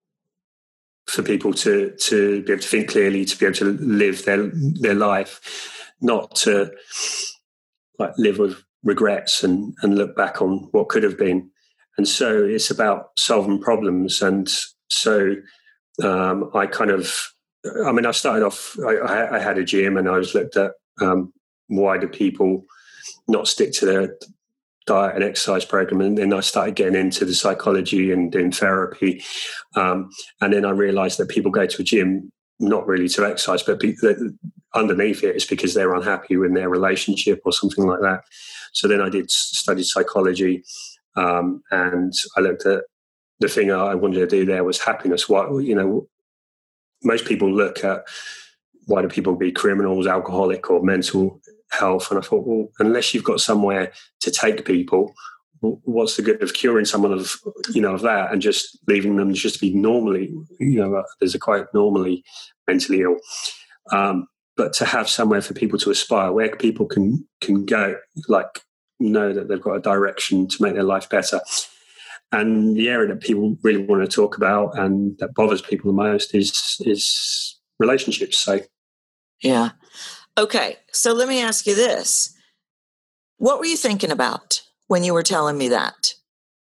for people to, to be able to think clearly, to be able to live their, their life, not to like live with regrets and, and look back on what could have been. And so it's about solving problems. And so um, I kind of, I mean, I started off, I, I had a gym and I was looked at um, why do people not stick to their diet and exercise program. And then I started getting into the psychology and doing therapy. Um, and then I realized that people go to a gym, not really to exercise, but be, that underneath it is because they're unhappy with their relationship or something like that. So then I did study psychology um, and I looked at the thing I wanted to do there was happiness. What, you know, most people look at why do people be criminals, alcoholic or mental health. And I thought, well, unless you've got somewhere to take people, what's the good of curing someone of, you know, of that and just leaving them just to be normally, you know, there's a quite normally mentally ill. Um, but to have somewhere for people to aspire, where people can, can go, like know that they've got a direction to make their life better. And the area that people really want to talk about and that bothers people the most is, is relationships. So, yeah. Okay. So let me ask you this. What were you thinking about when you were telling me that?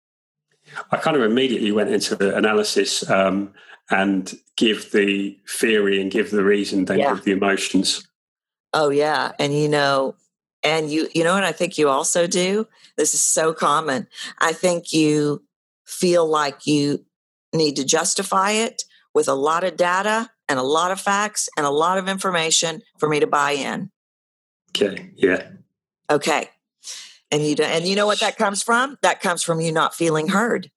I kind of immediately went into analysis um, and give the theory and give the reason, then yeah. give the emotions. Oh, yeah. And, you know, and you, you know what I think you also do? This is so common. I think you feel like you need to justify it with a lot of data and a lot of facts and a lot of information for me to buy in. Okay. Yeah. Okay. And you don't, and you know what that comes from? That comes from you not feeling heard.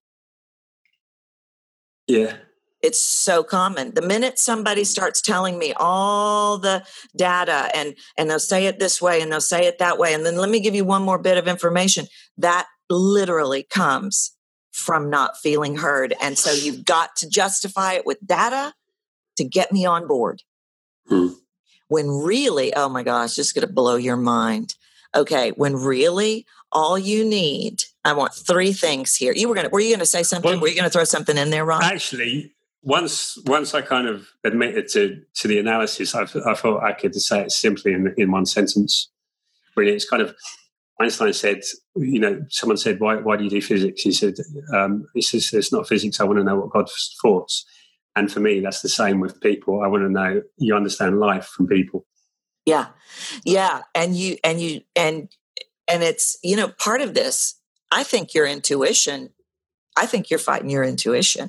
Yeah. It's so common. The minute somebody starts telling me all the data and, and they'll say it this way and they'll say it that way. And then let me give you one more bit of information that literally comes from not feeling heard. And so you've got to justify it with data to get me on board. Hmm. When really, oh my gosh, this is going to blow your mind. Okay. When really all you need, I want three things here. You were going to, were you going to say something? Well, were you going to throw something in there, Ron? Actually, once, once I kind of admitted to, to the analysis, I, I thought I could say it simply in, in one sentence. Really, it's kind of, Einstein said, you know, someone said, why, why do you do physics? He said, um, he says, it's not physics. I want to know what God's thoughts. And for me, that's the same with people. I want to know, you understand life from people. Yeah. Yeah. And you, and you, and, and it's, you know, part of this, I think your intuition, I think you're fighting your intuition.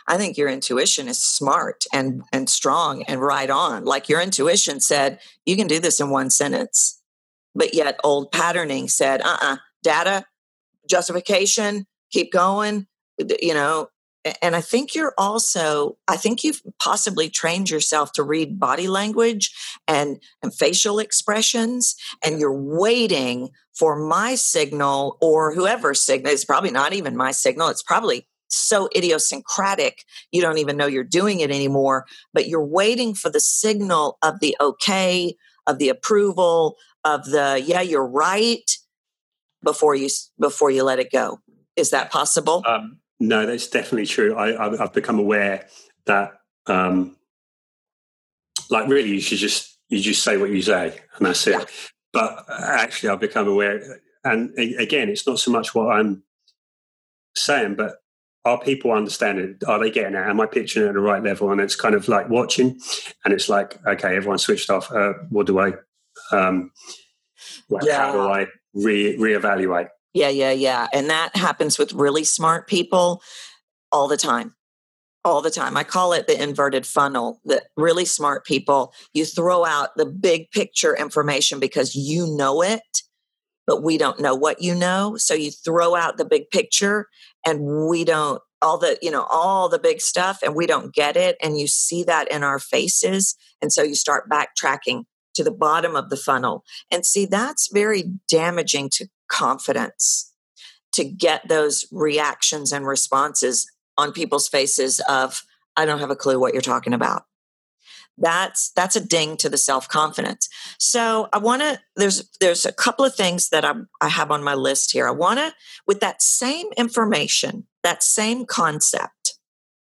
I think your intuition is smart and, and strong and right on. Like your intuition said, you can do this in one sentence. But yet old patterning said, uh-uh, data, justification, keep going, you know. And I think you're also, I think you've possibly trained yourself to read body language and, and facial expressions, and you're waiting for my signal or whoever's signal. It's probably not even my signal. It's probably so idiosyncratic, you don't even know you're doing it anymore, but you're waiting for the signal of the okay, of the approval, of the, yeah, you're right, before you, before you let it go. Is that possible? Um, no, that's definitely true. I, I've become aware that, um, like, really, you should just you just say what you say, and that's it. Yeah. But actually, I've become aware, and again, it's not so much what I'm saying, but are people understanding? Are they getting it? Am I pitching it at the right level? And it's kind of like watching, and it's like, okay, everyone switched off. Uh, what do I? Um, well, yeah. How do I re reevaluate? Yeah, yeah, yeah. And that happens with really smart people all the time. All the time. I call it the inverted funnel. The really smart people, you throw out the big picture information because you know it, but we don't know what you know. So you throw out the big picture and we don't, all the, you know, all the big stuff, and we don't get it. And you see that in our faces. And so you start backtracking to the bottom of the funnel. And see, that's very damaging to confidence, to get those reactions and responses on people's faces of, I don't have a clue what you're talking about. That's, that's a ding to the self-confidence. So I want to, there's, there's a couple of things that I, I have on my list here. I want to, with that same information, that same concept,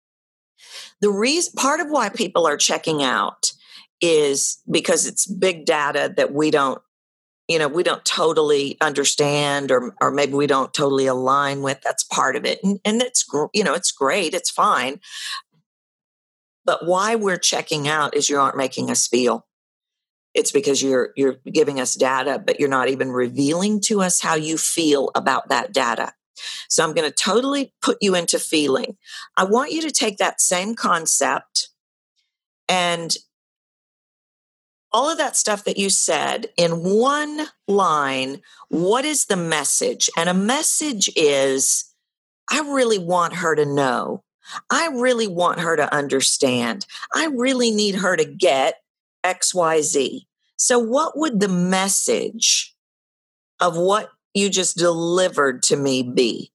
the reason, part of why people are checking out is because it's big data that we don't, you know, we don't totally understand, or, or maybe we don't totally align with. That's part of it. And, and it's, you know, it's great. It's fine. But why we're checking out is you aren't making us feel. It's because you're, you're giving us data, but you're not even revealing to us how you feel about that data. So I'm going to totally put you into feeling. I want you to take that same concept and all of that stuff that you said in one line. What is the message? And a message is, I really want her to know. I really want her to understand. I really need her to get X, Y, Z. So what would the message of what you just delivered to me be?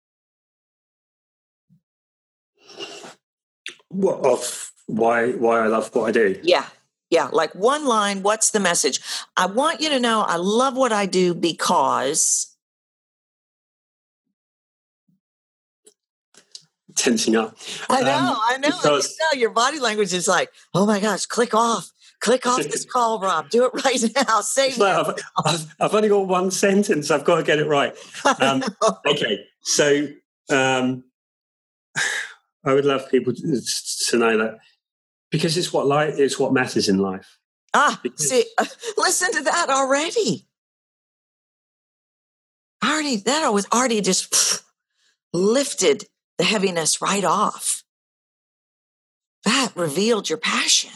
What of why why I love what I do? Yeah. Yeah, like one line, what's the message? I want you to know I love what I do because... Tensing up. I know, um, I know. Because... I know. Your body language is like, oh my gosh, click off. Click off this call, Rob. Do it right now. Say it. Like, I've, I've, I've only got one sentence. I've got to get it right. Um, okay, so um, I would love people to, to know that, because it's what life, it's what matters in life. Ah, because... see, uh, listen to that already. Already, that was already just pff, lifted the heaviness right off. That revealed your passion.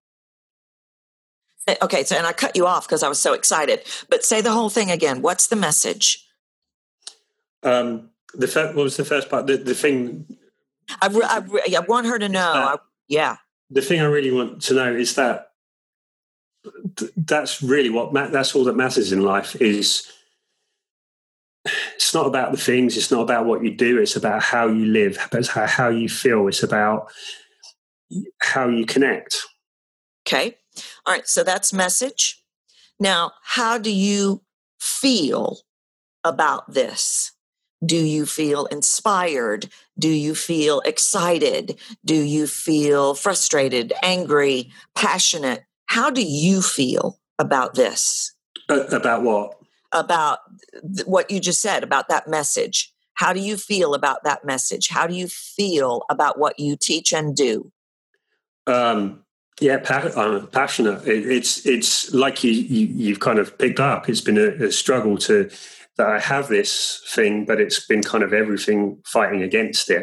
Okay, so and I cut you off because I was so excited. But say the whole thing again. What's the message? Um, the first, what was the first part? The, the thing. I, I, I want her to know. Uh, I, yeah. The thing I really want to know is that th- that's really what ma- that's all that matters in life. Is it's not about the things. It's not about what you do. It's about how you live. It's how, how you feel. It's about how you connect. Okay. All right. So that's message. Now, how do you feel about this? Do you feel inspired? Do you feel excited? Do you feel frustrated, angry, passionate? How do you feel about this? Uh, about what? About th- what you just said, about that message. How do you feel about that message? How do you feel about what you teach and do? Um, yeah, pa- uh, passionate. It, it's it's like you, you you've kind of picked up. It's been a, a struggle to that I have this thing, but it's been kind of everything fighting against it.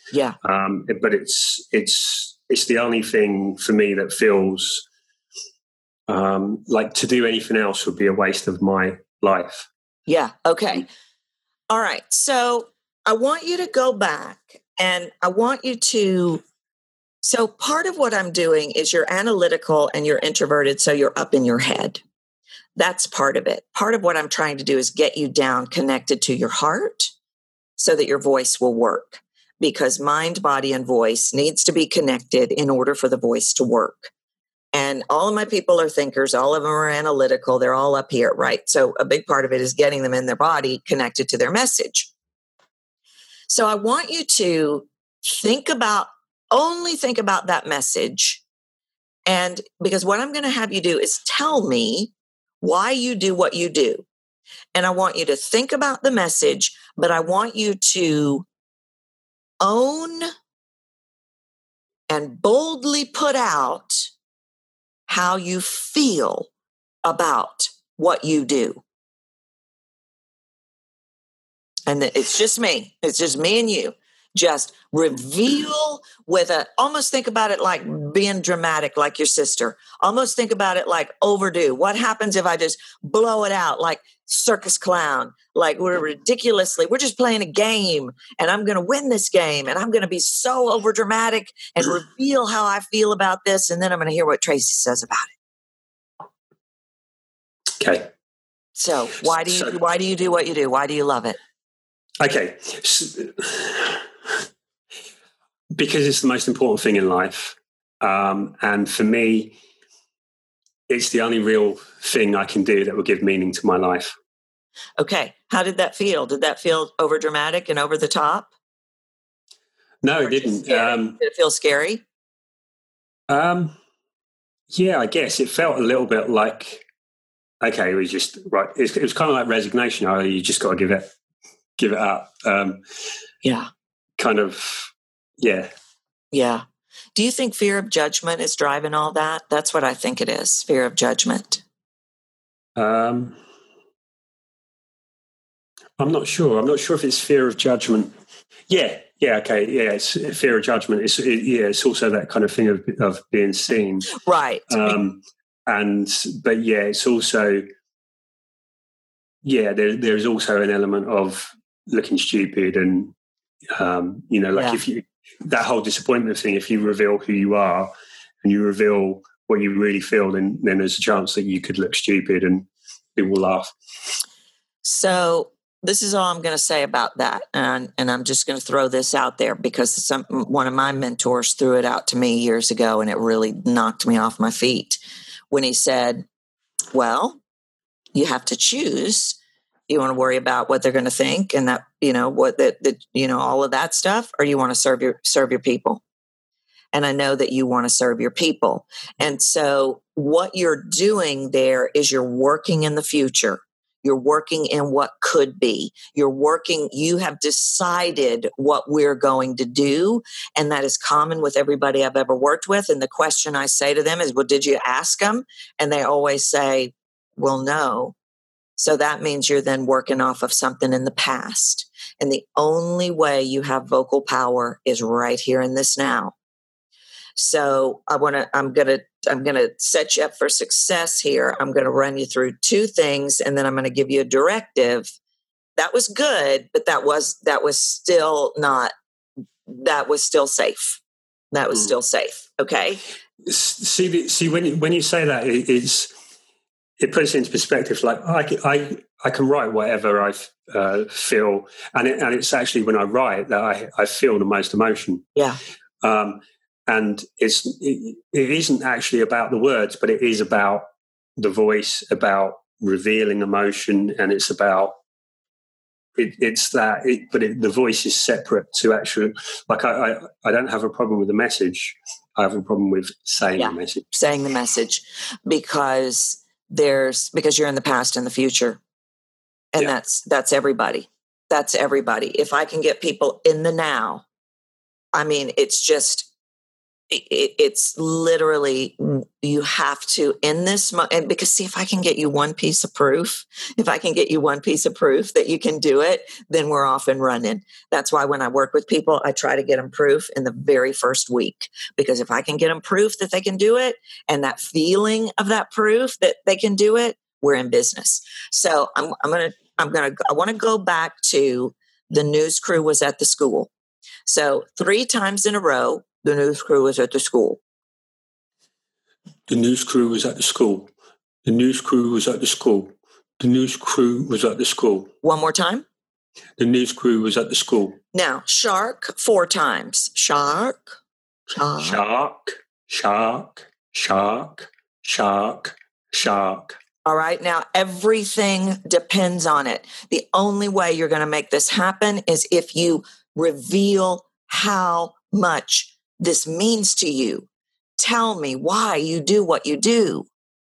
Yeah. Um, but it's it's it's the only thing for me that feels um, like to do anything else would be a waste of my life. Yeah. Okay. All right. So I want you to go back and I want you to. So part of what I'm doing is you're analytical and you're introverted. So you're up in your head. That's part of it. Part of what I'm trying to do is get you down connected to your heart so that your voice will work, because mind, body, and voice needs to be connected in order for the voice to work. And all of my people are thinkers. All of them are analytical. They're all up here, right? So a big part of it is getting them in their body connected to their message. So I want you to think about, only think about that message. And because what I'm going to have you do is tell me why you do what you do. And I want you to think about the message, but I want you to own and boldly put out how you feel about what you do. And it's just me. It's just me and you. Just reveal with a, almost think about it like being dramatic, like your sister. Almost think about it like overdo. What happens if I just blow it out like circus clown? Like we're ridiculously, we're just playing a game and I'm going to win this game and I'm going to be so over dramatic and reveal how I feel about this. And then I'm going to hear what Tracy says about it. Okay. So why do you, so, why do you do what you do? Why do you love it? Okay. So, because it's the most important thing in life. Um, and for me, it's the only real thing I can do that will give meaning to my life. Okay. How did that feel? Did that feel over dramatic and over the top? No, it didn't. Um, did it feel scary? Um, yeah, I guess it felt a little bit like, okay, it was just right. It, it was kind of like resignation. Oh, you just got to give it, give it up. Um, yeah. Kind of, yeah. Yeah. Do you think fear of judgment is driving all that? That's what I think it is. Fear of judgment. Um, I'm not sure. I'm not sure if it's fear of judgment. Yeah. Yeah. Okay. Yeah. It's fear of judgment. It's it, yeah. It's also that kind of thing of, of being seen. Right. Um, and, but yeah, it's also, yeah, there, there's also an element of looking stupid and, um, you know, like yeah. if you, that whole disappointment thing, if you reveal who you are and you reveal what you really feel, then, then there's a chance that you could look stupid and people will laugh. So this is all I'm going to say about that. And, and I'm just going to throw this out there because some, one of my mentors threw it out to me years ago and it really knocked me off my feet when he said, well, you have to choose. You want to worry about what they're going to think and that, you know, what that, that, you know, all of that stuff, or you want to serve your, serve your people. And I know that you want to serve your people. And so what you're doing there is you're working in the future. You're working in what could be. You're working, you have decided what we're going to do. And that is common with everybody I've ever worked with. And the question I say to them is, well, did you ask them? And they always say, well, no. So that means you're then working off of something in the past. And the only way you have vocal power is right here in this now. So I want to, I'm going to, I'm going to set you up for success here. I'm going to run you through two things and then I'm going to give you a directive. That was good, but that was, that was still not, that was still safe. That was mm. still safe. Okay. See, see, when you, when you say that, it, it's, it puts it into perspective. Like I, I, I can write whatever I uh, feel, and it, and it's actually when I write that I, I feel the most emotion. Yeah. Um, and it's it, it isn't actually about the words, but it is about the voice, about revealing emotion, and it's about it, it's that. It, but it, the voice is separate to actually. Like I, I, I don't have a problem with the message. I have a problem with saying yeah, the message. Saying the message because. There's because you're in the past and the future. And yeah. that's that's everybody. That's everybody. If I can get people in the now, I mean, it's just it, it's literally, you have to, in this, and because see, if I can get you one piece of proof, if I can get you one piece of proof that you can do it, then we're off and running. That's why when I work with people, I try to get them proof in the very first week, because if I can get them proof that they can do it, and that feeling of that proof that they can do it, we're in business. So I'm, I'm going to, I'm going to, I want to go back to the news crew was at the school. So three times in a row, the news crew was at the school. The news crew was at the school. The news crew was at the school. The news crew was at the school. One more time. The news crew was at the school. Now, shark, four times. Shark, shark. Shark, shark, shark, shark, shark. All right. Now, everything depends on it. The only way you're going to make this happen is if you reveal how much this means to you. Tell me why you do what you do.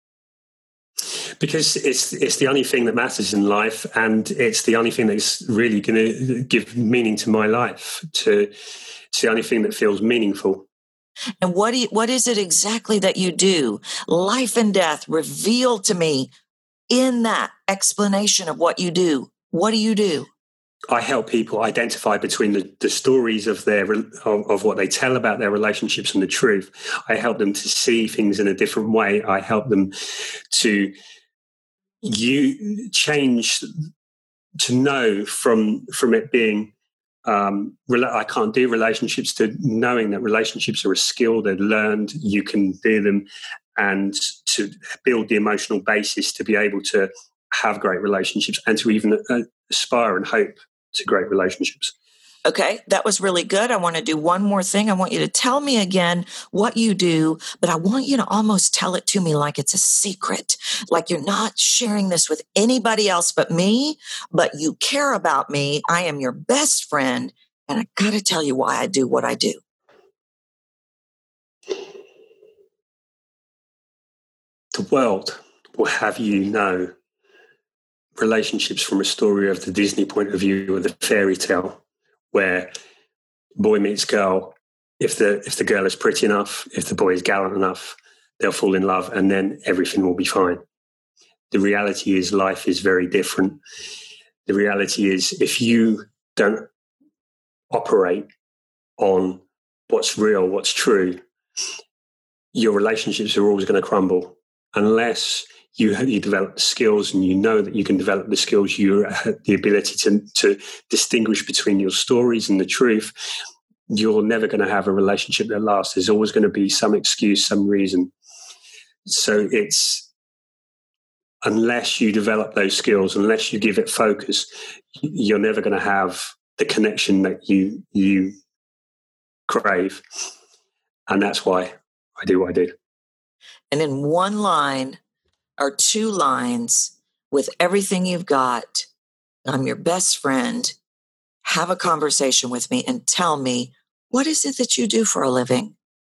Because it's it's the only thing that matters in life, and it's the only thing that's really going to give meaning to my life. To it's the only thing that feels meaningful. And what do you, what is it exactly that you do? Life and death, reveal to me in that explanation of what you do. What do you do? I help people identify between the, the stories of their of, of what they tell about their relationships and the truth. I help them to see things in a different way. I help them to you change to know from from it being um, I can't do relationships to knowing that relationships are a skill. They're learned. You can do them, and to build the emotional basis to be able to have great relationships and to even aspire and hope to great relationships. Okay, that was really good. I want to do one more thing. I want you to tell me again what you do, but I want you to almost tell it to me like it's a secret, like you're not sharing this with anybody else but me, but you care about me. I am your best friend, and I got to tell you why I do what I do. The world will have you know relationships from a story of the Disney point of view, or the fairy tale, where boy meets girl. If the if the girl is pretty enough, if the boy is gallant enough, they'll fall in love, and then everything will be fine. The reality is life is very different. The reality is if you don't operate on what's real, what's true, your relationships are always going to crumble unless You, you develop the skills, and you know that you can develop the skills, you have the ability to, to distinguish between your stories and the truth. You're never going to have a relationship that lasts. There's always going to be some excuse, some reason. So it's, unless you develop those skills, unless you give it focus, you're never going to have the connection that you you crave. And that's why I do what I do. And in one line, or two lines, with everything you've got, I'm your best friend, have a conversation with me and tell me, what is it that you do for a living?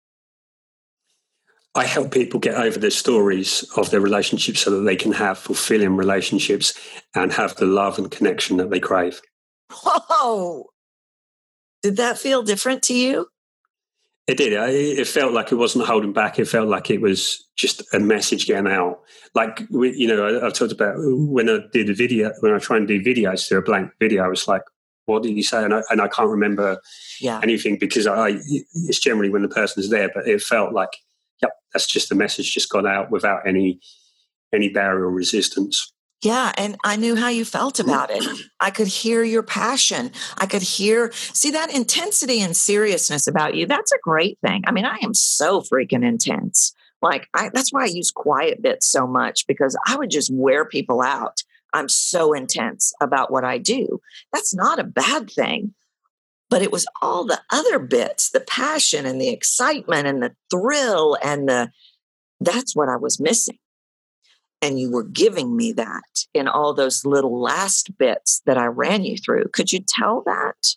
I help people get over their stories of their relationships so that they can have fulfilling relationships and have the love and connection that they crave. Whoa! Did that feel different to you? It did. It felt like it wasn't holding back. It felt like it was just a message getting out. Like, you know, I've talked about when I did a video, when I try and do videos through a blank video, I was like, what did you say? And I, and I can't remember yeah. anything because I, it's generally when the person's there, but it felt like, yep, that's just the message just got out without any, any barrier or resistance. Yeah. And I knew how you felt about it. I could hear your passion. I could hear, see that intensity and seriousness about you. That's a great thing. I mean, I am so freaking intense. Like I, that's why I use quiet bits so much, because I would just wear people out. I'm so intense about what I do. That's not a bad thing, but it was all the other bits, the passion and the excitement and the thrill and the, that's what I was missing. And you were giving me that in all those little last bits that I ran you through. Could you tell that?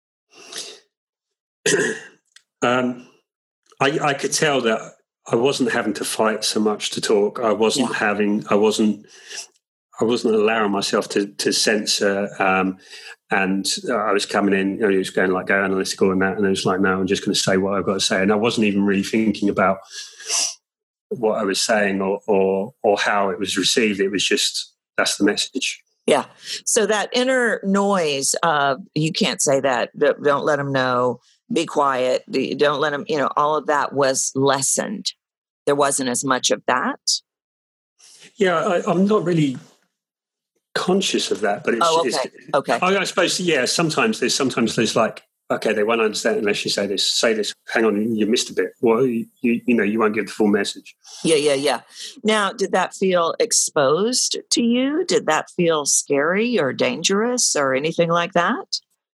um, I, I could tell that I wasn't having to fight so much to talk. I wasn't yeah. having, I wasn't, I wasn't allowing myself to, to censor. Um, And uh, I was coming in, you know, he was going like, go analytical and that. And I was like, no, I'm just going to say what I've got to say. And I wasn't even really thinking about what I was saying or, or, or how it was received. It was just, that's the message. Yeah. So that inner noise of you can't say that, don't let them know, be quiet, don't let them, you know, all of that was lessened. There wasn't as much of that. Yeah, I, I'm not really conscious of that, but it's, oh, okay. it's okay. I, I suppose, yeah, sometimes there's, sometimes there's like, okay, they won't understand unless you say this, say this, hang on, you missed a bit. Well, you, you, you know, you won't give the full message. Yeah, yeah, yeah. Now, did that feel exposed to you? Did that feel scary or dangerous or anything like that?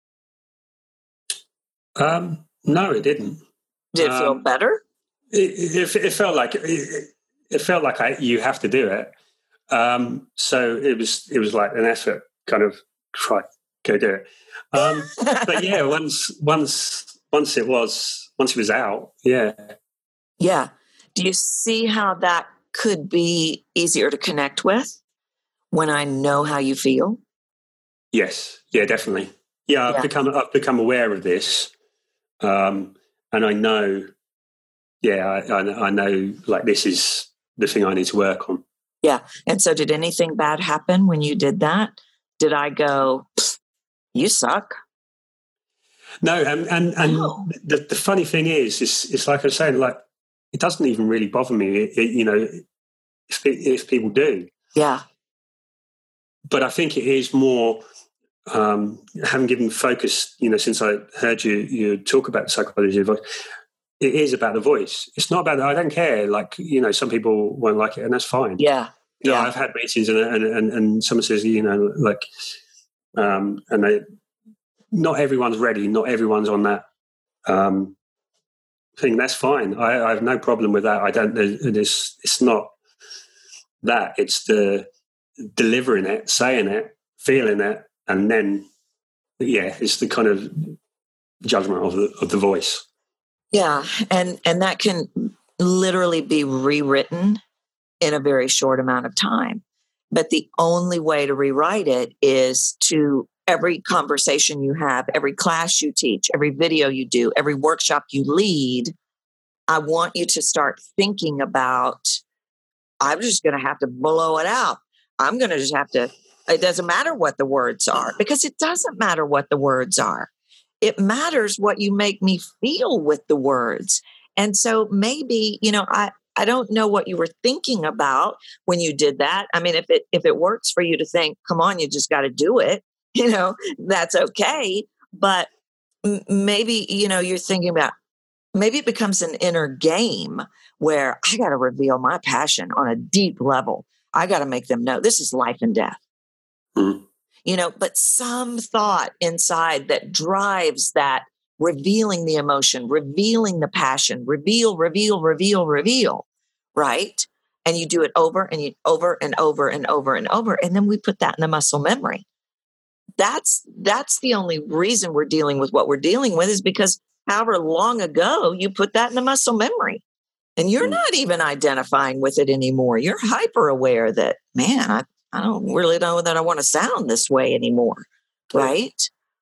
Um, no, it didn't. Did it feel um, better? It, it, it felt like, it, it felt like I, you have to do it. Um, so it was, it was like an effort, kind of try, go do it. Um, but yeah, once, once, once it was, once it was out, yeah. Yeah. Do you see how that could be easier to connect with when I know how you feel? Yes. Yeah, definitely. Yeah. I've Yeah. become, I've become aware of this. Um, and I know, yeah, I, I, I know like this is the thing I need to work on. Yeah. And so did anything bad happen when you did that? Did I go, you suck? No. And, and, and No. the, the funny thing is, it's, it's like I was saying, like, it doesn't even really bother me, it, it, you know, if, if people do. Yeah. But I think it is more, um, having given focus, you know, since I heard you, you talk about the psychology of voice, it is about the voice. It's not about, I don't care. Like, you know, some people won't like it and that's fine. Yeah. You know, yeah. I've had meetings and, and, and, and someone says, you know, like, um, and they, not everyone's ready. Not everyone's on that, um, thing. That's fine. I, I have no problem with that. I don't, it's, it's not that, it's the delivering it, saying it, feeling it. And then, yeah, it's the kind of judgment of the, of the voice. Yeah. And, and that can literally be rewritten in a very short amount of time. But the only way to rewrite it is to every conversation you have, every class you teach, every video you do, every workshop you lead. I want you to start thinking about, I'm just going to have to blow it out. I'm going to just have to, it doesn't matter what the words are, because it doesn't matter what the words are. It matters what you make me feel with the words. And so maybe, you know, I, I don't know what you were thinking about when you did that. I mean, if it, if it works for you to think, come on, you just got to do it, you know, that's okay. But m- maybe, you know, you're thinking about, maybe it becomes an inner game where I got to reveal my passion on a deep level. I got to make them know this is life and death. Mm. You know, but some thought inside that drives that revealing the emotion, revealing the passion, reveal, reveal, reveal, reveal, right? And you do it over and you over and over and over and over. And then we put that in the muscle memory. That's, that's the only reason we're dealing with what we're dealing with, is because however long ago you put that in the muscle memory. And you're not even identifying with it anymore. You're hyper aware that, man, I, I don't really know that I want to sound this way anymore. Right.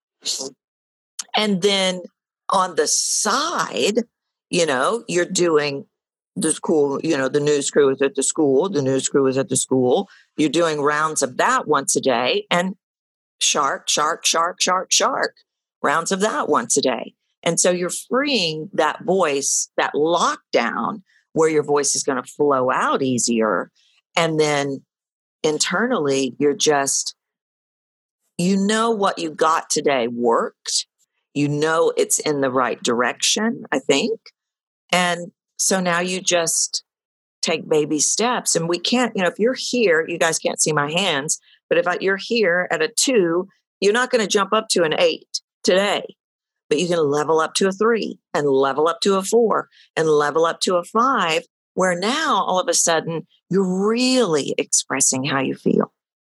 And then on the side, you know, you're doing the school, you know, the news crew is at the school, the news crew is at the school. You're doing rounds of that once a day, and shark, shark, shark, shark, shark, rounds of that once a day. And so you're freeing that voice, that lockdown where your voice is going to flow out easier. And then internally, you're just, you know, what you got today worked. You know, it's in the right direction, I think. And so now you just take baby steps. And we can't, you know, if you're here, you guys can't see my hands, but if you're here at a two, you're not going to jump up to an eight today. But you can level up to a three and level up to a four and level up to a five, where now all of a sudden you're really expressing how you feel.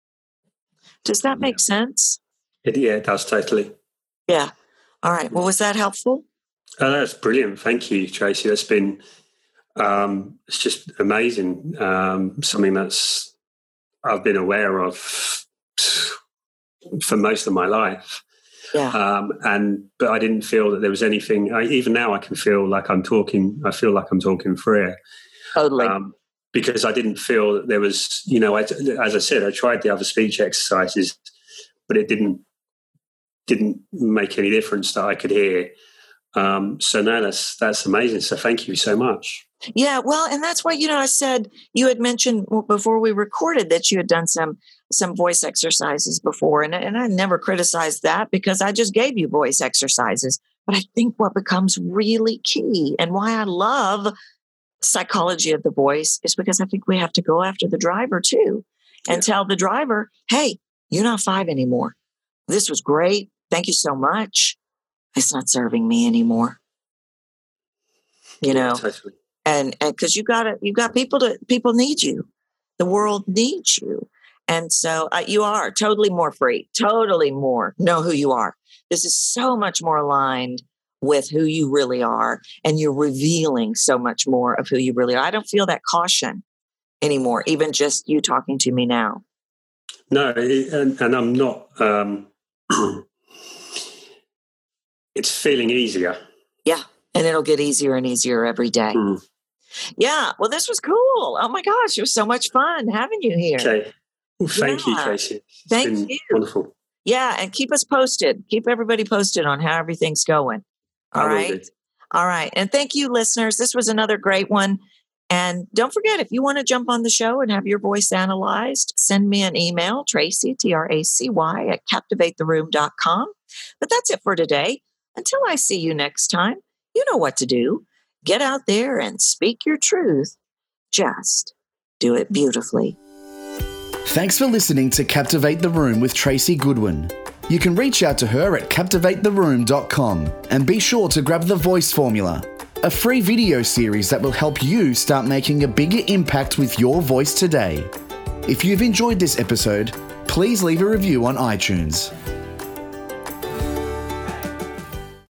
Does that make sense? It, yeah, it does, totally. Yeah. All right. Well, was that helpful? Oh, that's brilliant. Thank you, Tracy. That's been, um, it's just amazing. Um, something that's I've been aware of for most of my life. Yeah. Um, and but I didn't feel that there was anything. I, even now, I can feel like I'm talking. I feel like I'm talking freer. Totally. Um, because I didn't feel that there was, you know, I, as I said, I tried the other speech exercises, but it didn't didn't make any difference that I could hear. Um, so no, that's that's amazing. So thank you so much. Yeah, well, and that's why, you know, I said you had mentioned before we recorded that you had done some some voice exercises before, and, and I never criticized that because I just gave you voice exercises. But I think what becomes really key and why I love psychology of the voice is because I think we have to go after the driver too and yeah. tell the driver, hey, you're not five anymore. This was great. Thank you so much. It's not serving me anymore. You know, yeah, totally. and and because you got to, you got people to, people need you. The world needs you. And so uh, you are totally more free, totally more know who you are. This is so much more aligned with who you really are. And you're revealing so much more of who you really are. I don't feel that caution anymore, even just you talking to me now. No, and, and I'm not, um, it's feeling easier. Yeah. And it'll get easier and easier every day. Mm. Yeah. Well, this was cool. Oh my gosh. It was so much fun having you here. Okay. Well, thank yeah. you, Tracy. It's thank been you. Wonderful. Yeah. And keep us posted. Keep everybody posted on how everything's going. All I right. All right. And thank you, listeners. This was another great one. And don't forget, if you want to jump on the show and have your voice analyzed, send me an email, Tracy, T R A C Y, at captivate the room dot com. But that's it for today. Until I see you next time, you know what to do. Get out there and speak your truth. Just do it beautifully. Thanks for listening to Captivate the Room with Tracy Goodwin. You can reach out to her at captivate the room dot com and be sure to grab the Voice Formula, a free video series that will help you start making a bigger impact with your voice today. If you've enjoyed this episode, please leave a review on iTunes.